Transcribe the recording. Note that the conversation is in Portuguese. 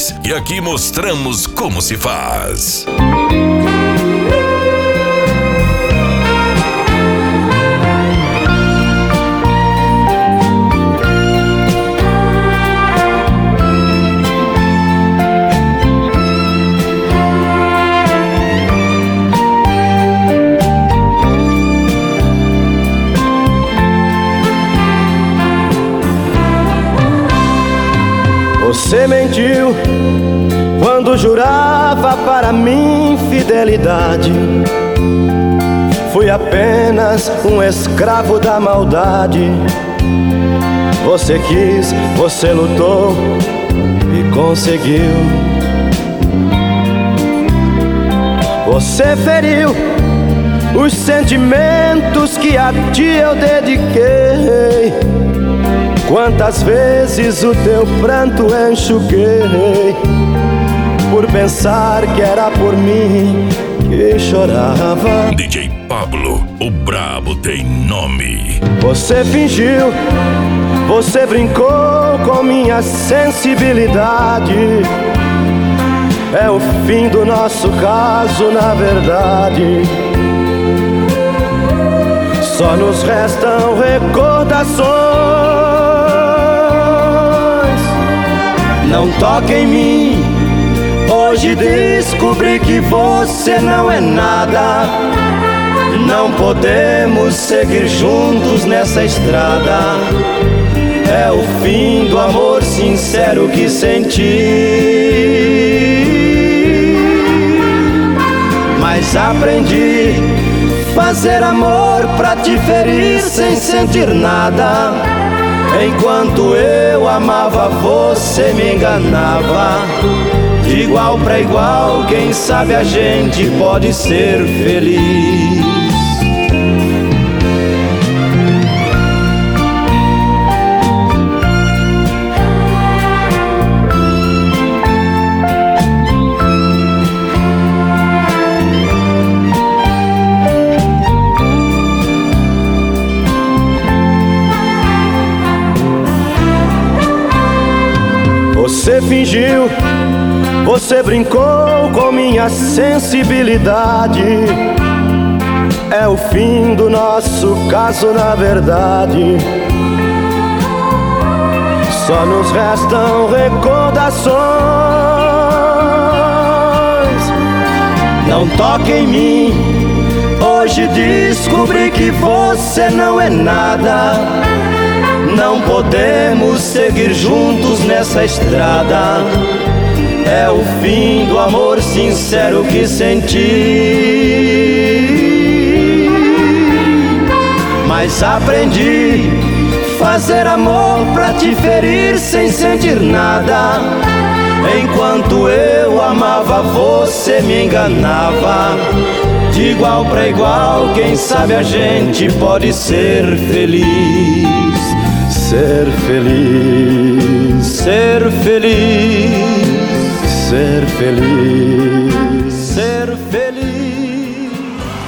faz. E aqui mostramos como se faz. Você mentiu quando jurava para mim fidelidade. Fui apenas um escravo da maldade. Você quis, você lutou e conseguiu. Você feriu os sentimentos que a ti eu dediquei. Quantas vezes o teu pranto enxuguei, por pensar que era por mim que chorava. DJ Pablo, o brabo tem nome. Você fingiu, você brincou com minha sensibilidade. É o fim do nosso caso, na verdade. Só nos restam recordações. Não toque em mim, hoje descobri que você não é nada. Não podemos seguir juntos nessa estrada. É o fim do amor sincero que senti. Mas aprendi fazer amor pra te ferir sem sentir nada. Enquanto eu amava, você me enganava. De igual pra igual, quem sabe a gente pode ser feliz. Você fingiu, você brincou com minha sensibilidade. É o fim do nosso caso, na verdade. Só nos restam recordações. Não toque em mim, hoje descobri que você não é nada. Não podemos seguir juntos nessa estrada. É o fim do amor sincero que senti. Mas aprendi fazer amor pra te ferir sem sentir nada. Enquanto eu amava, você me enganava. De igual pra igual, quem sabe a gente pode ser feliz. Ser feliz, ser feliz, ser feliz, ser feliz.